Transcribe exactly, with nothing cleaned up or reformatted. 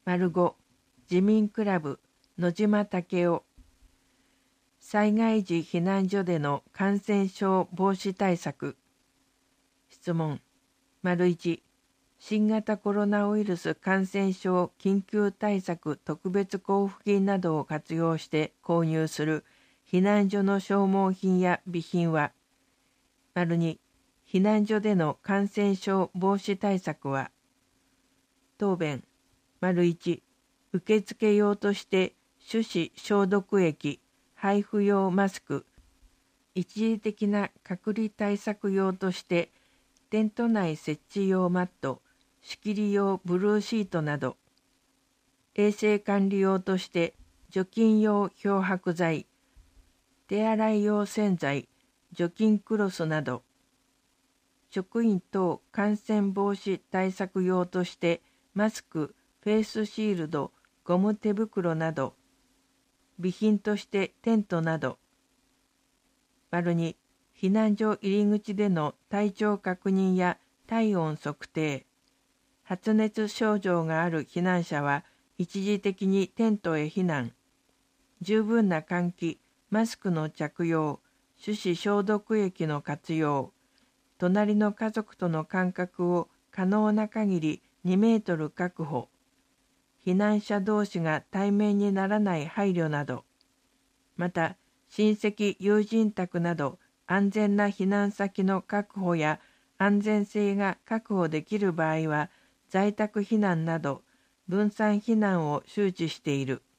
丸ご、自民クラブ野島武雄。災害時避難所での感染症防止対策。質問。丸いち、新型コロナウイルス感染症緊急対策特別交付金などを活用して購入する避難所の消耗品や備品は、丸に、避難所での感染症防止対策は、答弁。丸いち、受付用として手指消毒液、配布用マスク、一時的な隔離対策用としてテント内設置用マット、仕切り用ブルーシートなど、衛生管理用として除菌用漂白剤、手洗い用洗剤、除菌クロスなど、職員等感染防止対策用としてマスク、フェイスシールド、ゴム手袋など、備品としてテントなど、丸に、避難所入り口での体調確認や体温測定、発熱症状がある避難者は一時的にテントへ避難、十分な換気、マスクの着用、手指消毒液の活用、隣の家族との間隔を可能な限りにメートル確保、避難者同士が対面にならない配慮など、また親戚・友人宅など安全な避難先の確保や安全性が確保できる場合は在宅避難など分散避難を周知している。